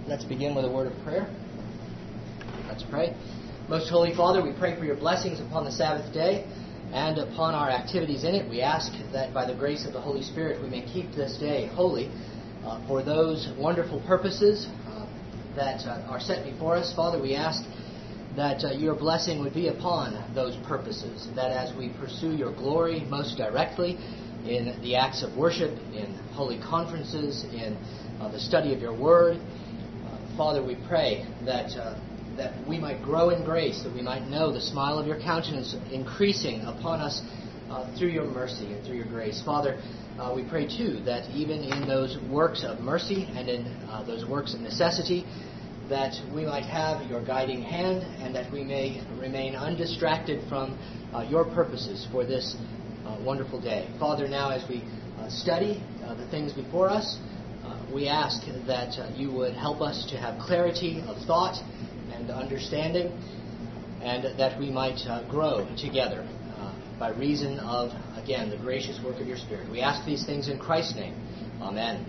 Let's begin with a word of prayer. Let's pray. Most Holy Father, we pray for your blessings upon the Sabbath day and upon our activities in it. We ask that by the grace of the Holy Spirit we may keep this day holy for those wonderful purposes that are set before us. Father, we ask that your blessing would be upon those purposes, that as we pursue your glory most directly in the acts of worship, in holy conferences, in the study of your word, Father, we pray that we might grow in grace, that we might know the smile of your countenance increasing upon us through your mercy and through your grace. Father, we pray too that even in those works of mercy and in those works of necessity, that we might have your guiding hand and that we may remain undistracted from your purposes for this wonderful day. Father, now as we study the things before us, we ask that you would help us to have clarity of thought and understanding, and that we might grow together by reason of, again, the gracious work of your Spirit. We ask these things in Christ's name. Amen.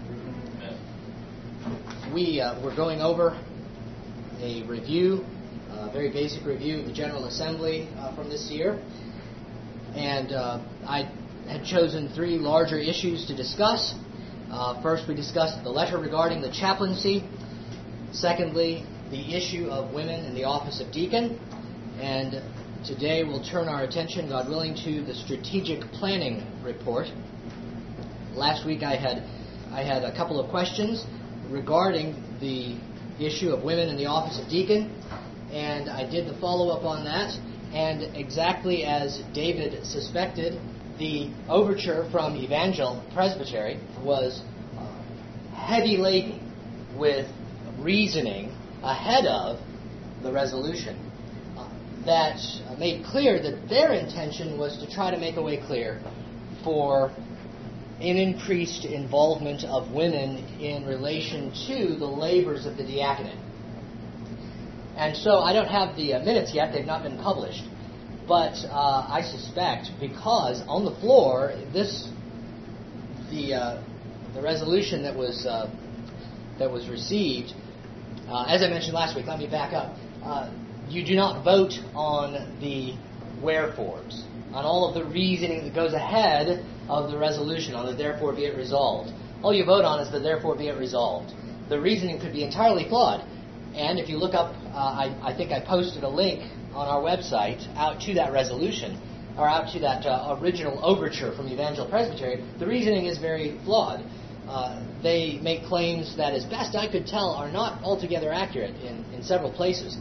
We're going over a review, a very basic review of the General Assembly from this year. And I had chosen three larger issues to discuss. First, we discussed the letter regarding the chaplaincy. Secondly, the issue of women in the office of deacon. And today we'll turn our attention, God willing, to the strategic planning report. Last week I had a couple of questions regarding the issue of women in the office of deacon, and I did the follow-up on that, and exactly as David suspected, the overture from Evangel Presbytery was heavy laden with reasoning ahead of the resolution that made clear that their intention was to try to make a way clear for an increased involvement of women in relation to the labors of the diaconate. And so I don't have the minutes yet, they've not been published, but I suspect because on the floor, the resolution that was received, as I mentioned last week, let me back up, you do not vote on the wherefores, on all of the reasoning that goes ahead of the resolution, on the therefore be it resolved. All you vote on is the therefore be it resolved. The reasoning could be entirely flawed. And if you look up, I think I posted a link on our website out to that resolution, or out to that original overture from Evangel Presbytery. The reasoning is very flawed. They make claims that, as best I could tell, are not altogether accurate in several places.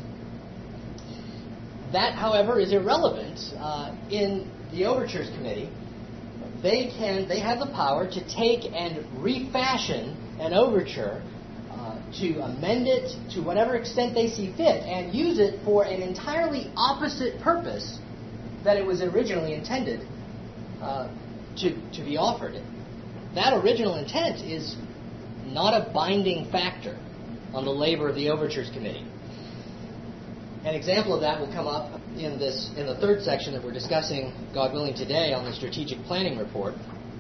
That, however, is irrelevant. In the Overtures Committee, they have the power to take and refashion an overture, to amend it to whatever extent they see fit, and use it for an entirely opposite purpose that it was originally intended to be offered. That original intent is not a binding factor on the labor of the Overtures Committee. An example of that will come up in the third section that we're discussing, God willing, today on the strategic planning report.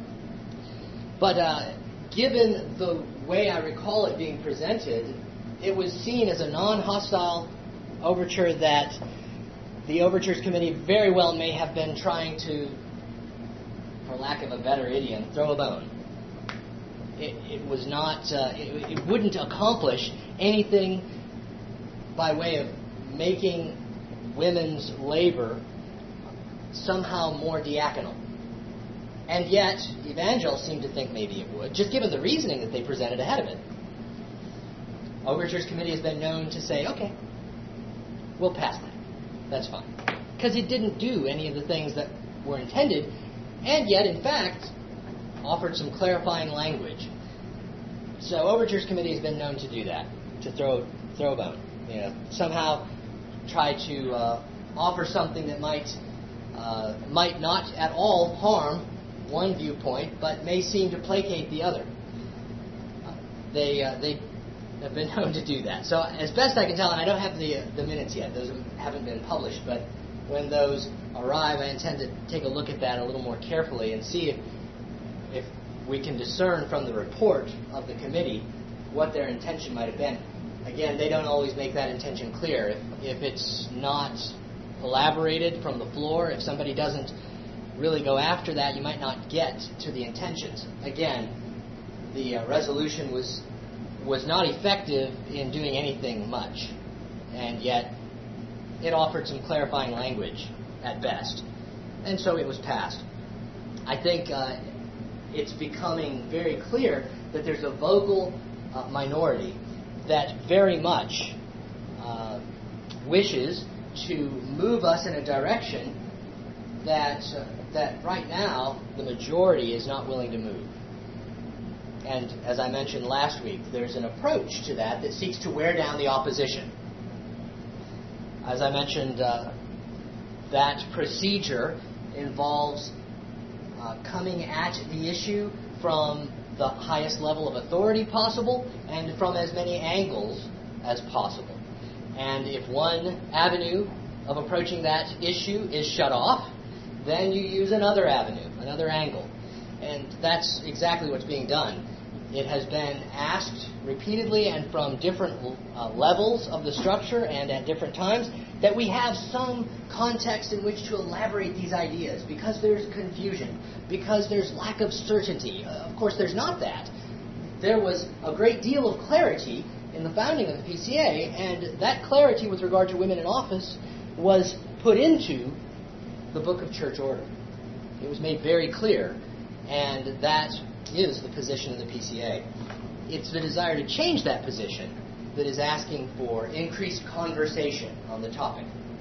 But given the way I recall it being presented, it was seen as a non-hostile overture that the Overtures Committee very well may have been trying to, for lack of a better idiom, throw a bone. It was not. It wouldn't accomplish anything by way of making women's labor somehow more diaconal. And yet, Evangel seemed to think maybe it would, just given the reasoning that they presented ahead of it. Overtures Committee has been known to say, okay, we'll pass that. That's fine. Because it didn't do any of the things that were intended, and yet, in fact, offered some clarifying language. So Overtures Committee has been known to do that, to throw a bone. Somehow try to offer something that might not at all harm one viewpoint, but may seem to placate the other. They have been known to do that. So as best I can tell, and I don't have the minutes yet, those haven't been published, but when those arrive, I intend to take a look at that a little more carefully and see if we can discern from the report of the committee what their intention might have been. Again, they don't always make that intention clear. If it's not elaborated from the floor, if somebody doesn't really go after that, you might not get to the intentions. Again, the resolution was not effective in doing anything much, and yet it offered some clarifying language at best, and so it was passed. I think it's becoming very clear that there's a vocal minority that very much wishes to move us in a direction that right now the majority is not willing to move. And as I mentioned last week, there's an approach to that seeks to wear down the opposition. As I mentioned, that procedure involves coming at the issue from the highest level of authority possible and from as many angles as possible. And if one avenue of approaching that issue is shut off, then you use another avenue, another angle. And that's exactly what's being done. It has been asked repeatedly and from different levels of the structure and at different times that we have some context in which to elaborate these ideas, because there's confusion, because there's lack of certainty. Of course, there's not that. There was a great deal of clarity in the founding of the PCA, and that clarity with regard to women in office was put into the Book of Church Order. It was made very clear, and that is the position of the PCA. It's the desire to change that position that is asking for increased conversation on the topic.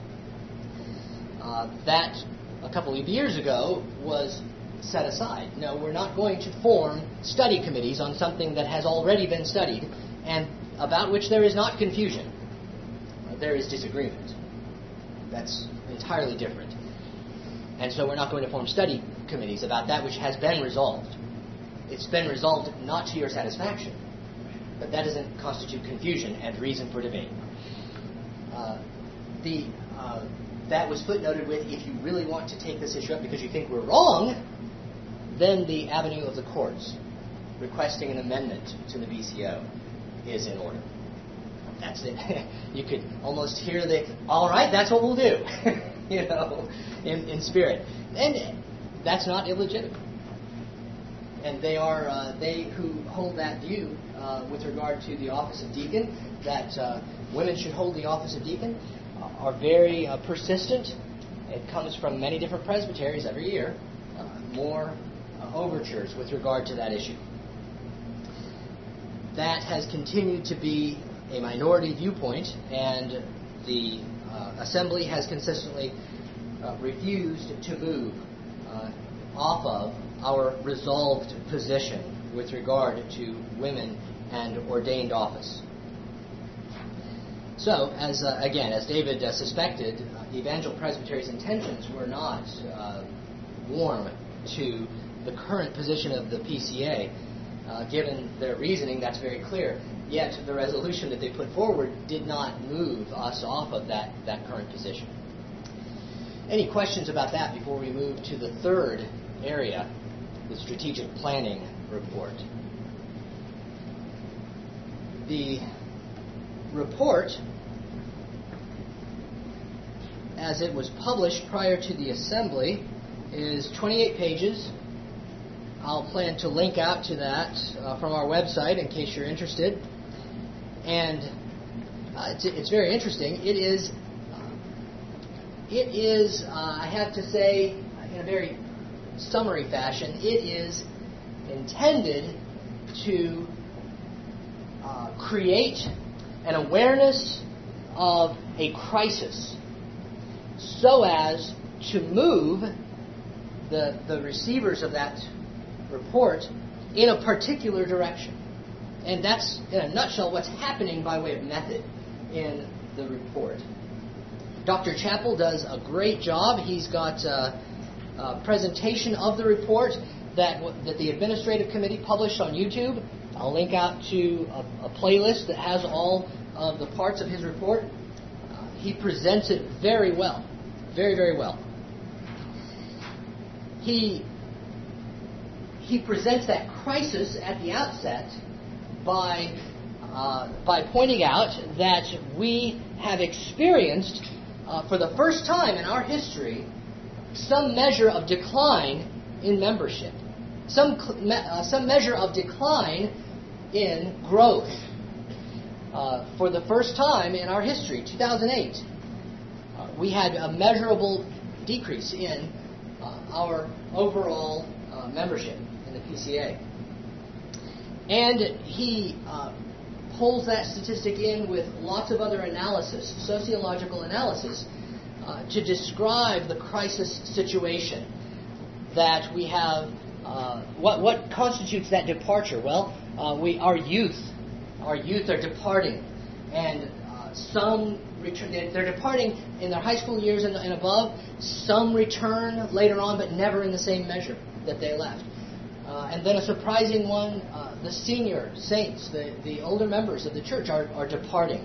That, a couple of years ago, was set aside. No, we're not going to form study committees on something that has already been studied and about which there is not confusion. There is disagreement. That's entirely different. And so we're not going to form study committees about that which has been resolved. It's been resolved not to your satisfaction, but that doesn't constitute confusion and reason for debate. That was footnoted with, if you really want to take this issue up because you think we're wrong, then the avenue of the courts requesting an amendment to the BCO is in order. That's it. You could almost hear all right, that's what we'll do, in spirit. And that's not illegitimate. And they who hold that view with regard to the office of deacon, that women should hold the office of deacon, are very persistent. It comes from many different presbyteries every year, more overtures with regard to that issue. That has continued to be a minority viewpoint, and the Assembly has consistently refused to move off of our resolved position with regard to women and ordained office. So, as David suspected, the Evangel Presbytery's intentions were not warm to the current position of the PCA. Given their reasoning, that's very clear. Yet the resolution that they put forward did not move us off of that current position. Any questions about that before we move to the third area, the strategic planning report? The report, as it was published prior to the Assembly, is 28 pages. I'll plan to link out to that from our website in case you're interested. And it's very interesting. It is, I have to say, in a very summary fashion, it is intended to create an awareness of a crisis so as to move the receivers of that report in a particular direction. And that's, in a nutshell, what's happening by way of method in the report. Dr. Chappell does a great job. He's got a presentation of the report that the Administrative Committee published on YouTube. I'll link out to a playlist that has all of the parts of his report. He presents it very well. Very, very well. He presents that crisis at the outset by by pointing out that we have experienced, for the first time in our history, some measure of decline in membership, some measure of decline in growth. For the first time in our history, 2008, we had a measurable decrease in our overall membership in the PCA. And he pulls that statistic in with lots of other analysis, sociological analysis, to describe the crisis situation that we have. What constitutes that departure? Well, our youth are departing, and some return. They're departing in their high school years and above. Some return later on, but never in the same measure that they left. And then a surprising one, the senior saints, the older members of the church are departing.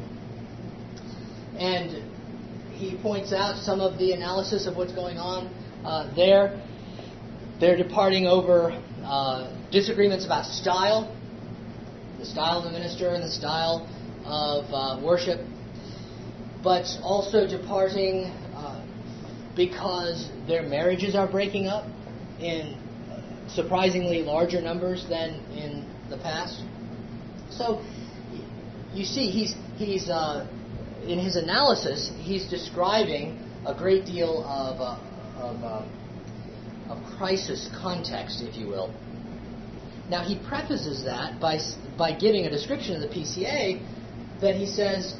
And he points out some of the analysis of what's going on there. They're departing over disagreements about style, the style of the minister and the style of worship, but also departing because their marriages are breaking up in surprisingly larger numbers than in the past. So you see, he's in his analysis, he's describing a great deal of crisis context, if you will. Now he prefaces that by giving a description of the PCA that he says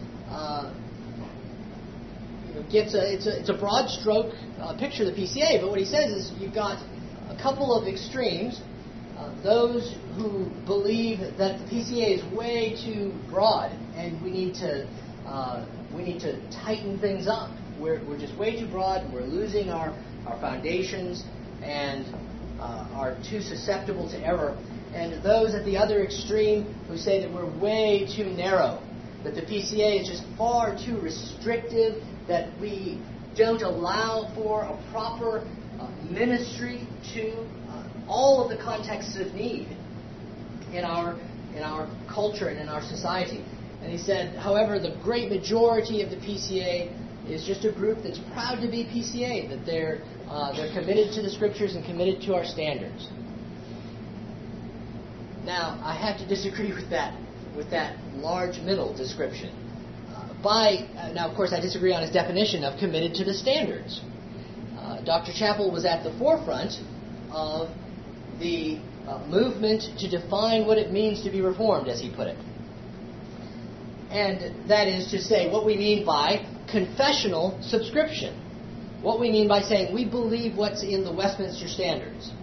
it's a broad stroke picture of the PCA, but what he says is you've got a couple of extremes. Those who believe that the PCA is way too broad and we need to tighten things up. We're just way too broad and we're losing our foundations and are too susceptible to error. And those at the other extreme who say that we're way too narrow, that the PCA is just far too restrictive, that we don't allow for a proper ministry to all of the contexts of need in our culture and in our society. And he said, however, the great majority of the PCA is just a group that's proud to be PCA, that they're committed to the Scriptures and committed to our standards. Now, I have to disagree with that large middle description. Now, of course, I disagree on his definition of committed to the standards. Dr. Chappell was at the forefront of the movement to define what it means to be Reformed, as he put it. And that is to say what we mean by confessional subscription. What we mean by saying we believe what's in the Westminster Standards.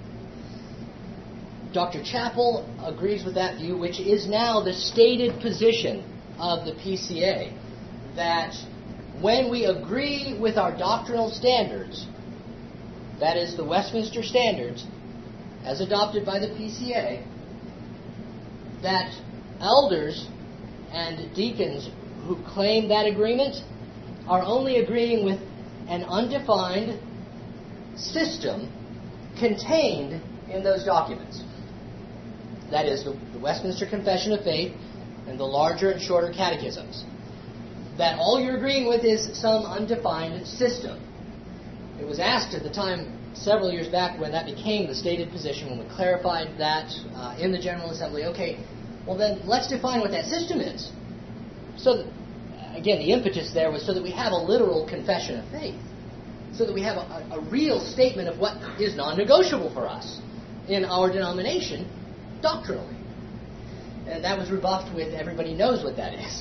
Dr. Chappell agrees with that view, which is now the stated position of the PCA, that when we agree with our doctrinal standards, that is the Westminster Standards, as adopted by the PCA, that elders and deacons who claim that agreement are only agreeing with an undefined system contained in those documents. That is the Westminster Confession of Faith and the larger and shorter catechisms. That all you're agreeing with is some undefined system. It was asked at the time, several years back, when that became the stated position, when we clarified that in the General Assembly, okay, well then let's define what that system is. So that, again, the impetus there was so that we have a literal confession of faith. So that we have a real statement of what is non-negotiable for us in our denomination doctrinally. And that was rebuffed with everybody knows what that is.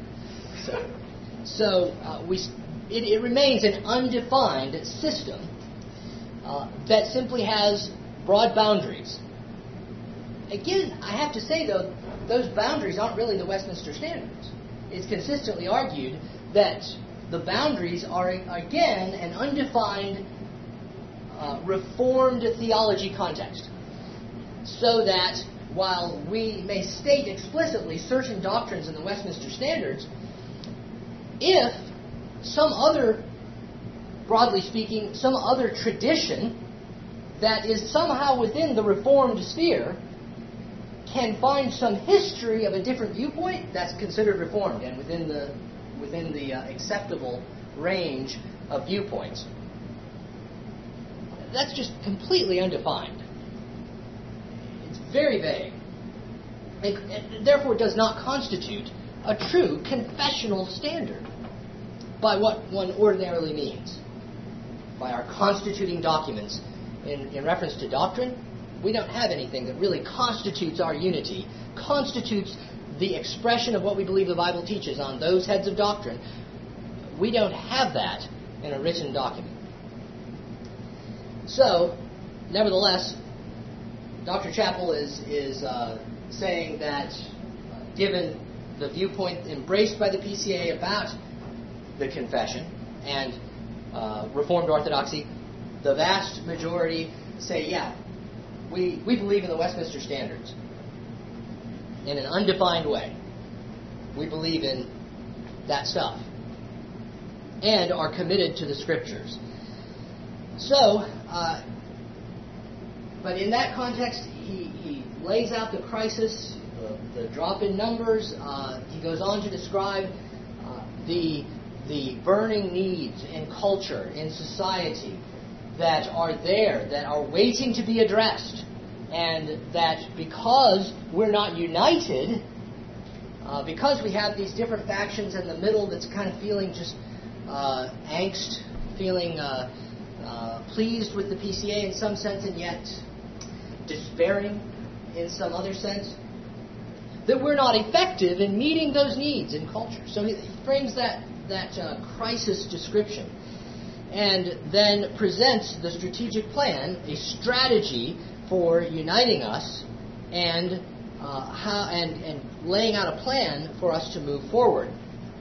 So it remains an undefined system that simply has broad boundaries. Again, I have to say, though, those boundaries aren't really the Westminster Standards. It's consistently argued that the boundaries are, again, an undefined Reformed theology context. So that while we may state explicitly certain doctrines in the Westminster Standards, if some other, broadly speaking, some other tradition that is somehow within the Reformed sphere can find some history of a different viewpoint, that's considered Reformed and within the acceptable range of viewpoints. That's just completely undefined. It's very vague. It therefore does not constitute a true confessional standard by what one ordinarily means. By our constituting documents in reference to doctrine, we don't have anything that really constitutes our unity, constitutes the expression of what we believe the Bible teaches on those heads of doctrine. We don't have that in a written document. So, nevertheless, Dr. Chappell is saying that given the viewpoint embraced by the PCA about the confession and Reformed Orthodoxy, the vast majority say, yeah, we believe in the Westminster Standards in an undefined way. We believe in that stuff and are committed to the Scriptures. So, but in that context, he lays out the crisis, the drop in numbers. He goes on to describe the burning needs in culture, in society, that are there, that are waiting to be addressed, and that because we're not united, because we have these different factions in the middle that's kind of feeling just angst, feeling pleased with the PCA in some sense and yet despairing in some other sense, that we're not effective in meeting those needs in culture. So he frames that crisis description and then presents the strategic plan, a strategy for uniting us and laying out a plan for us to move forward.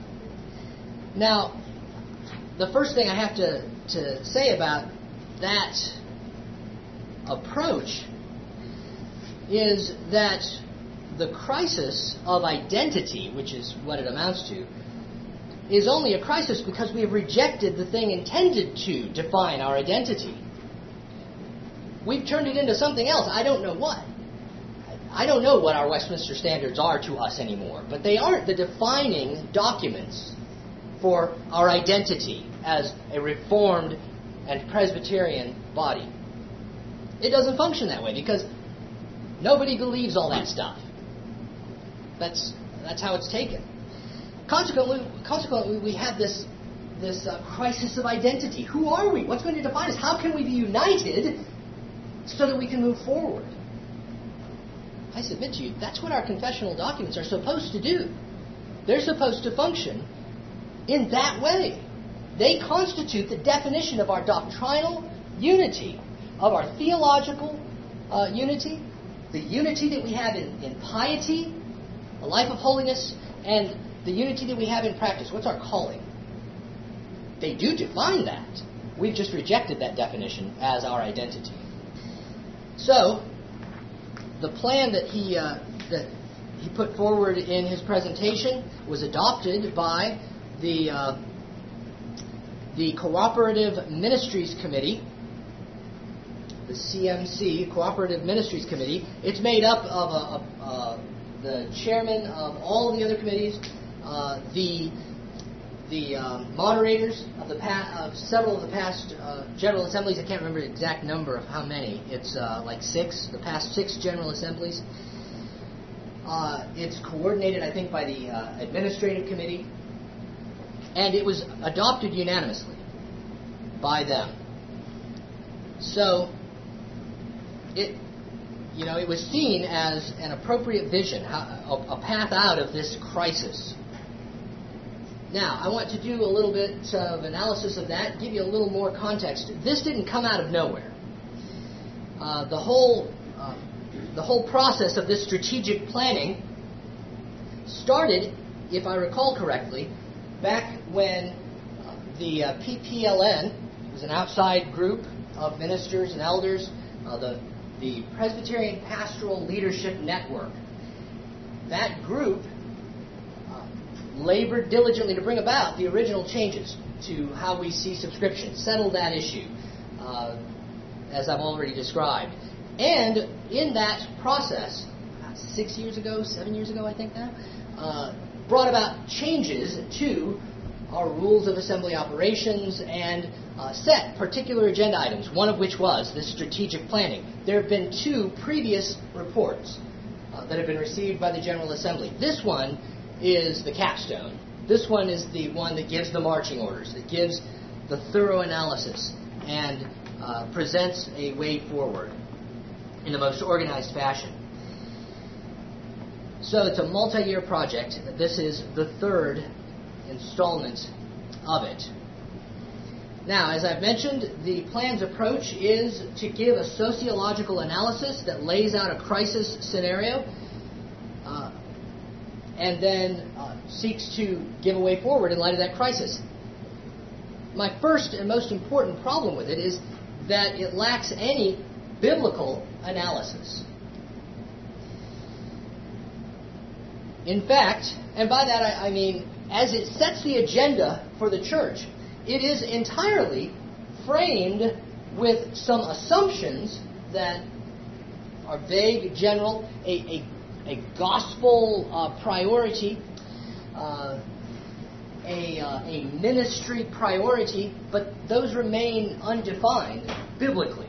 Now, the first thing I have to say about that approach is that the crisis of identity, which is what it amounts to, is only a crisis because we have rejected the thing intended to define our identity. We've turned it into something else. I don't know what. I don't know what our Westminster Standards are to us anymore, but they aren't the defining documents for our identity as a Reformed and Presbyterian body. It doesn't function that way because nobody believes all that stuff. That's how it's taken. Consequently, we have this crisis of identity. Who are we? What's going to define us? How can we be united so that we can move forward? I submit to you, that's what our confessional documents are supposed to do. They're supposed to function in that way. They constitute the definition of our doctrinal unity, of our theological unity, the unity that we have in piety, a life of holiness, and the unity that we have in practice. What's our calling? They do define that. We've just rejected that definition as our identity. So, the plan that he put forward in his presentation was adopted by the Cooperative Ministries Committee, the CMC, Cooperative Ministries Committee. It's made up of the chairman of all of the other committees, the moderators of several of the past General Assemblies. I can't remember the exact number of how many. It's like 6, the past 6 General Assemblies. It's coordinated, I think, by the Administrative Committee. And it was adopted unanimously by them. So, it was seen as an appropriate vision, a path out of this crisis. Now, I want to do a little bit of analysis of that, give you a little more context. This didn't come out of nowhere. The whole process of this strategic planning started, if I recall correctly, back when the PPLN was an outside group of ministers and elders, the Presbyterian Pastoral Leadership Network. That group labored diligently to bring about the original changes to how we see subscription, settle that issue, as I've already described. And in that process, 7 years ago, I think now, brought about changes to our rules of assembly operations and set particular agenda items, one of which was this strategic planning. There have been 2 previous reports that have been received by the General Assembly. This one is the capstone. This one is the one that gives the marching orders, that gives the thorough analysis and presents a way forward in the most organized fashion. So it's a multi-year project. This is the 3rd installment of it. Now, as I've mentioned, the plan's approach is to give a sociological analysis that lays out a crisis scenario and then seeks to give a way forward in light of that crisis. My first and most important problem with it is that it lacks any biblical analysis. In fact, and by that I mean, as it sets the agenda for the church, it is entirely framed with some assumptions that are vague, general, a gospel priority, a ministry priority, but those remain undefined biblically.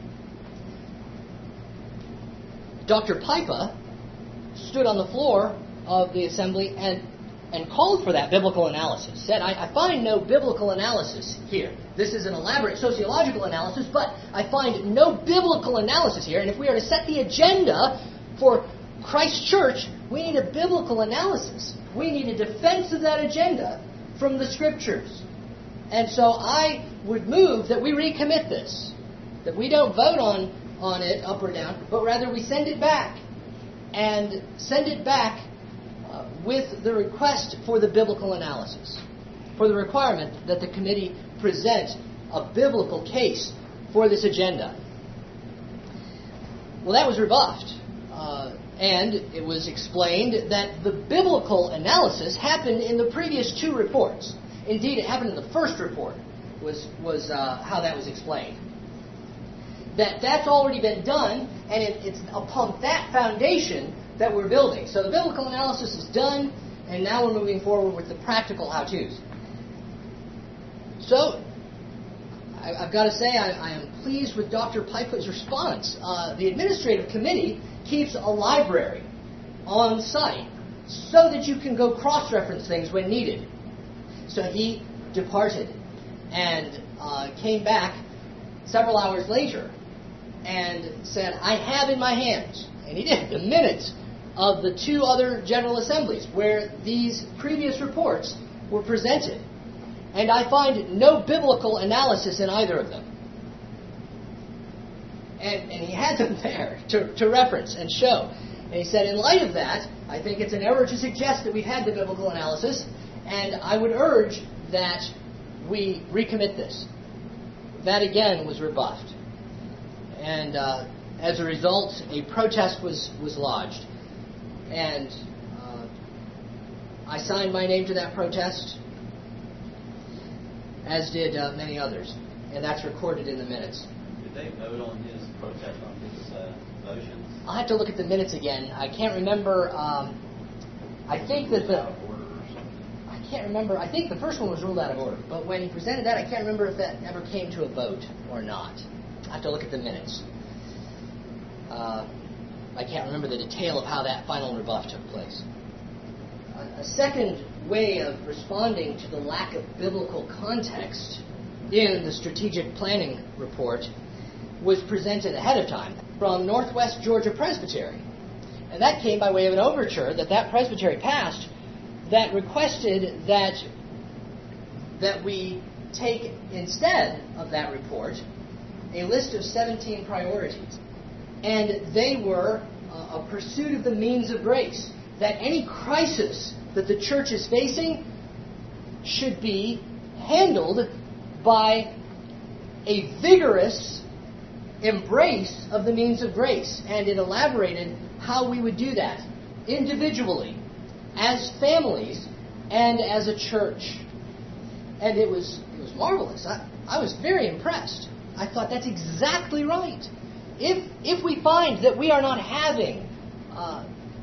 Dr. Pipa stood on the floor of the assembly and called for that biblical analysis. Said, I find no biblical analysis here. This is an elaborate sociological analysis, but I find no biblical analysis here. And if we are to set the agenda for Christ Church, we need a biblical analysis. We need a defense of that agenda from the Scriptures. And so I would move that we recommit this, that we don't vote on it up or down, but rather we send it back. And send it back with the request for the biblical analysis, for the requirement that the committee present a biblical case for this agenda. Well, that was rebuffed, and it was explained that the biblical analysis happened in the previous 2 reports. Indeed, it happened in the first report, was how that was explained. That's already been done, and it's upon that foundation that we're building. So the biblical analysis is done, and now we're moving forward with the practical how-tos. So, I've got to say, I am pleased with Dr. Pipa's response. The administrative committee keeps a library on site so that you can go cross-reference things when needed. So he departed and came back several hours later and said, I have in my hands, and he did, the minutes of the 2 other General Assemblies where these previous reports were presented. And I find no biblical analysis in either of them. And he had them there to reference and show. And he said, in light of that, I think it's an error to suggest that we've had the biblical analysis, and I would urge that we recommit this. That again was rebuffed. And as a result, a protest was lodged. And I signed my name to that protest, as did many others. And that's recorded in the minutes. Did they vote on his protest, on his motions? I'll have to look at the minutes again. I can't remember. I think that Out of order or something. I can't remember. I think the first one was ruled out of order. But when he presented that, I can't remember if that ever came to a vote or not. I have to look at the minutes. I can't remember the detail of how that final rebuff took place. A second way of responding to the lack of biblical context in the strategic planning report was presented ahead of time from Northwest Georgia Presbytery. And that came by way of an overture that presbytery passed that requested that we take, instead of that report, a list of 17 priorities. And they were a pursuit of the means of grace. That any crisis that the church is facing should be handled by a vigorous embrace of the means of grace. And it elaborated how we would do that individually, as families, and as a church. And it was marvelous. I was very impressed. I thought that's exactly right. If we find that we are not having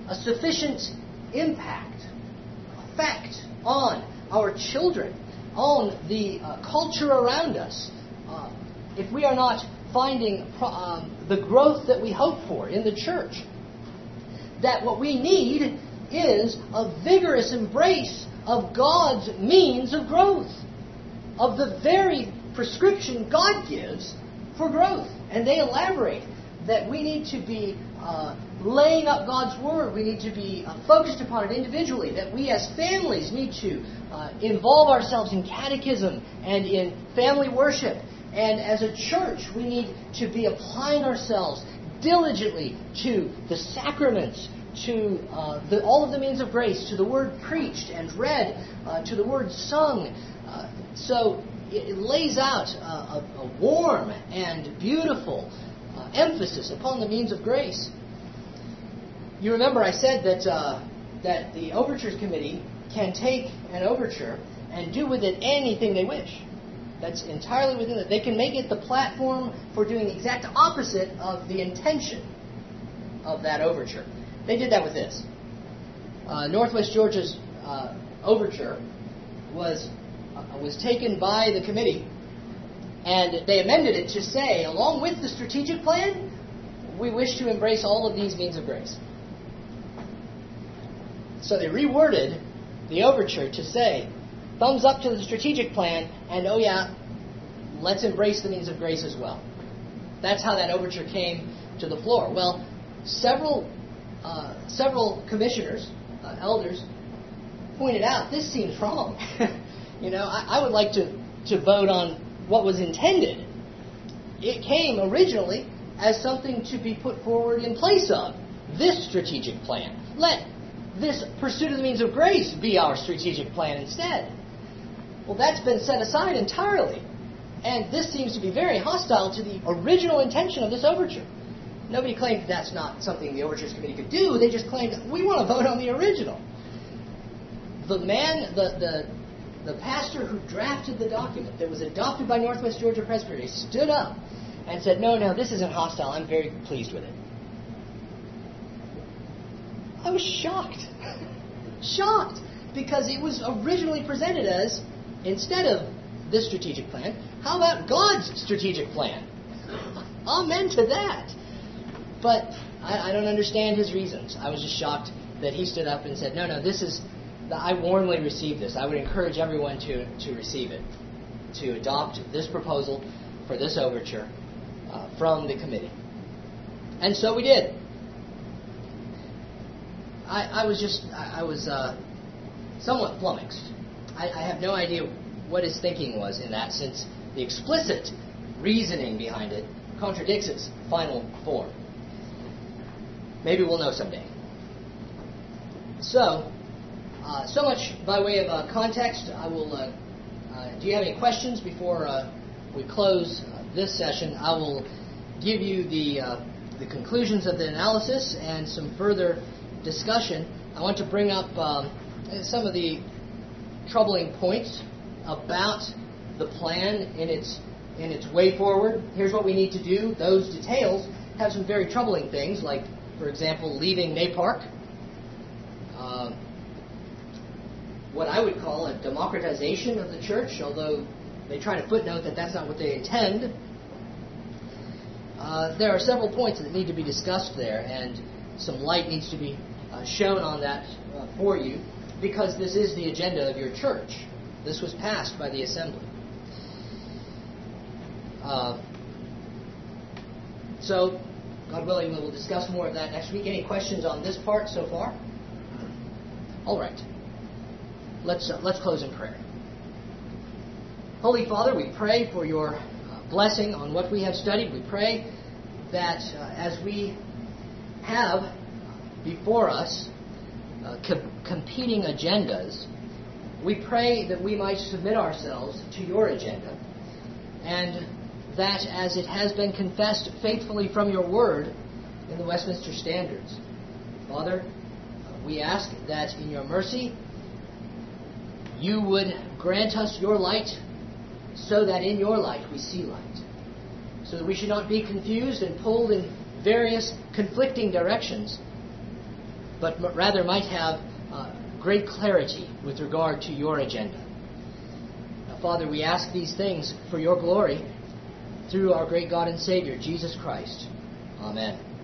a sufficient impact, effect on our children, on the culture around us, if we are not finding the growth that we hope for in the church, that what we need is a vigorous embrace of God's means of growth, of the very prescription God gives for growth. And they elaborate that we need to be laying up God's Word. We need to be focused upon it individually. That we as families need to involve ourselves in catechism and in family worship. And as a church, we need to be applying ourselves diligently to the sacraments, to all of the means of grace, to the Word preached and read, to the Word sung. So it lays out a warm and beautiful emphasis upon the means of grace. You remember I said that the Overtures Committee can take an overture and do with it anything they wish. That's entirely within it. They can make it the platform for doing the exact opposite of the intention of that overture. They did that with this. Northwest Georgia's overture was taken by the committee, and they amended it to say, along with the strategic plan, we wish to embrace all of these means of grace. So they reworded the overture to say, thumbs up to the strategic plan, and oh yeah, let's embrace the means of grace as well. That's how that overture came to the floor. Well, several commissioners, elders, pointed out this seems wrong. I would like to vote on what was intended. It came originally as something to be put forward in place of this strategic plan. Let this pursuit of the means of grace be our strategic plan instead. Well, that's been set aside entirely. And this seems to be very hostile to the original intention of this overture. Nobody claimed that's not something the Overtures Committee could do. They just claimed, we want to vote on the original. The pastor who drafted the document that was adopted by Northwest Georgia Presbytery stood up and said, no, this isn't hostile. I'm very pleased with it. I was shocked. Shocked. Because it was originally presented as, instead of this strategic plan, how about God's strategic plan? Amen to that. But I don't understand his reasons. I was just shocked that he stood up and said, no, I warmly receive this. I would encourage everyone to receive it, to adopt this proposal for this overture from the committee. And so we did. I was somewhat flummoxed. I have no idea what his thinking was in that, since the explicit reasoning behind it contradicts its final form. Maybe we'll know someday. So much by way of context. I will. Do you have any questions before we close this session? I will give you the conclusions of the analysis and some further discussion. I want to bring up some of the troubling points about the plan in its way forward. Here's what we need to do. Those details have some very troubling things, like, for example, leaving NAPARC. What I would call a democratization of the church, although they try to footnote that that's not what they intend. There are several points that need to be discussed there, and some light needs to be shown on that for you, because this is the agenda of your church. This was passed by the assembly. So, God willing, we will discuss more of that next week. Any questions on this part so far? All right. Let's close in prayer. Holy Father, we pray for your blessing on what we have studied. We pray that as we have before us competing agendas, we pray that we might submit ourselves to your agenda, and that as it has been confessed faithfully from your word in the Westminster Standards. Father, we ask that in your mercy you would grant us your light, so that in your light we see light, so that we should not be confused and pulled in various conflicting directions, but rather might have great clarity with regard to your agenda. Now, Father, we ask these things for your glory through our great God and Savior, Jesus Christ. Amen.